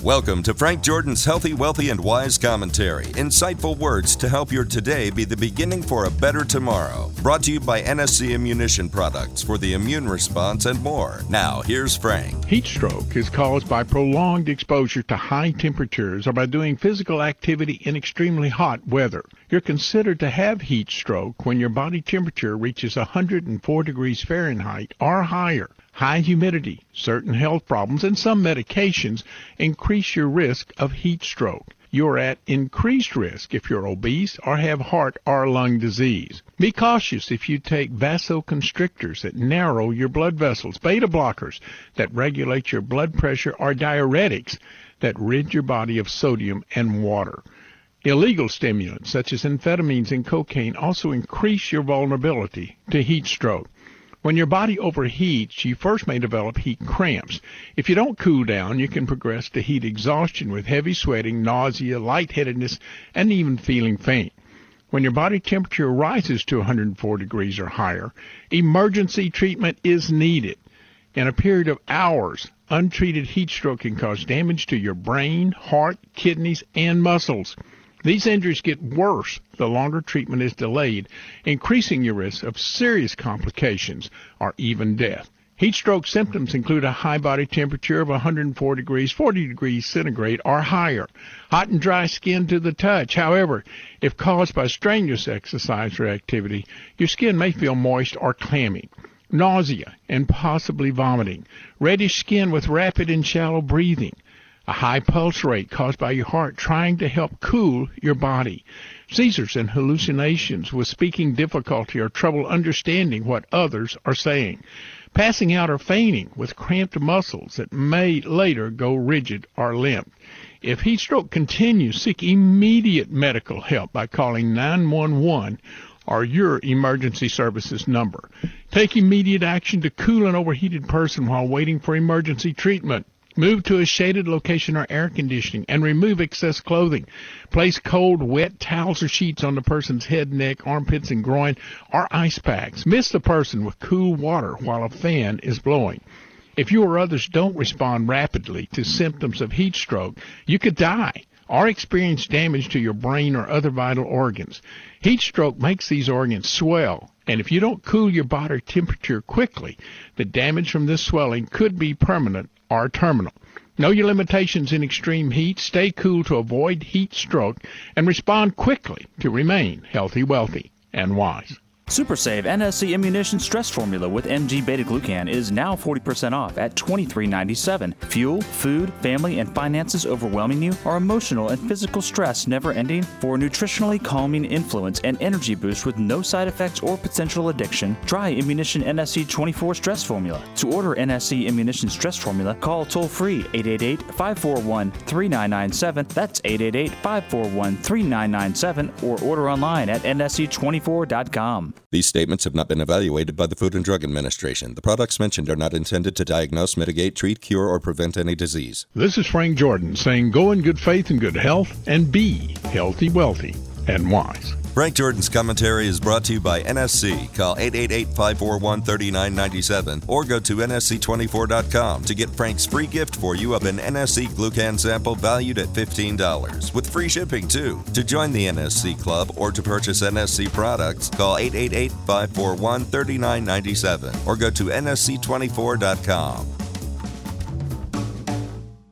Welcome to Frank Jordan's Healthy, Wealthy, and Wise Commentary. Insightful words to help your today be the beginning for a better tomorrow. Brought to you by NSC Ammunition Products for the immune response and more. Now, here's Frank. Heat stroke is caused by prolonged exposure to high temperatures or by doing physical activity in extremely hot weather. You're considered to have heat stroke when your body temperature reaches 104 degrees Fahrenheit or higher. High humidity, certain health problems, and some medications increase your risk of heat stroke. You're at increased risk if you're obese or have heart or lung disease. Be cautious if you take vasoconstrictors that narrow your blood vessels, beta blockers that regulate your blood pressure, or diuretics that rid your body of sodium and water. Illegal stimulants such as amphetamines and cocaine also increase your vulnerability to heat stroke. When your body overheats, you first may develop heat cramps. If you don't cool down, you can progress to heat exhaustion with heavy sweating, nausea, lightheadedness, and even feeling faint. When your body temperature rises to 104 degrees or higher, emergency treatment is needed. In a period of hours, untreated heat stroke can cause damage to your brain, heart, kidneys, and muscles. These injuries get worse the longer treatment is delayed, increasing your risk of serious complications or even death. Heat stroke symptoms include a high body temperature of 104 degrees, 40 degrees centigrade or higher, hot and dry skin to the touch. However, if caused by strenuous exercise or activity, your skin may feel moist or clammy. Nausea and possibly vomiting, reddish skin with rapid and shallow breathing, a high pulse rate caused by your heart trying to help cool your body, seizures and hallucinations with speaking difficulty or trouble understanding what others are saying, passing out or fainting with cramped muscles that may later go rigid or limp. If heat stroke continues, seek immediate medical help by calling 911 or your emergency services number. Take immediate action to cool an overheated person while waiting for emergency treatment. Move to a shaded location or air conditioning and remove excess clothing. Place cold, wet towels or sheets on the person's head, neck, armpits, and groin, or ice packs. Mist the person with cool water while a fan is blowing. If you or others don't respond rapidly to symptoms of heat stroke, you could die or experience damage to your brain or other vital organs. Heat stroke makes these organs swell, and if you don't cool your body temperature quickly, the damage from this swelling could be permanent or terminal. Know your limitations in extreme heat, stay cool to avoid heat stroke, and respond quickly to remain healthy, wealthy, and wise. Super Save NSC Ammunition Stress Formula with MG Beta-Glucan is now 40% off at $23.97. Fuel, food, family, and finances overwhelming you? Or emotional and physical stress never ending? For a nutritionally calming influence and energy boost with no side effects or potential addiction, try Ammunition NSC 24 Stress Formula. To order NSC Ammunition Stress Formula, call toll-free 888-541-3997. That's 888-541-3997, or order online at nsc24.com. These statements have not been evaluated by the Food and Drug Administration. The products mentioned are not intended to diagnose, mitigate, treat, cure, or prevent any disease. This is Frank Jordan saying go in good faith and good health and be healthy, wealthy, and wise. Frank Jordan's commentary is brought to you by NSC. Call 888-541-3997 or go to nsc24.com to get Frank's free gift for you of an NSC Glucan sample valued at $15 with free shipping too. To join the NSC Club or to purchase NSC products, call 888-541-3997 or go to nsc24.com.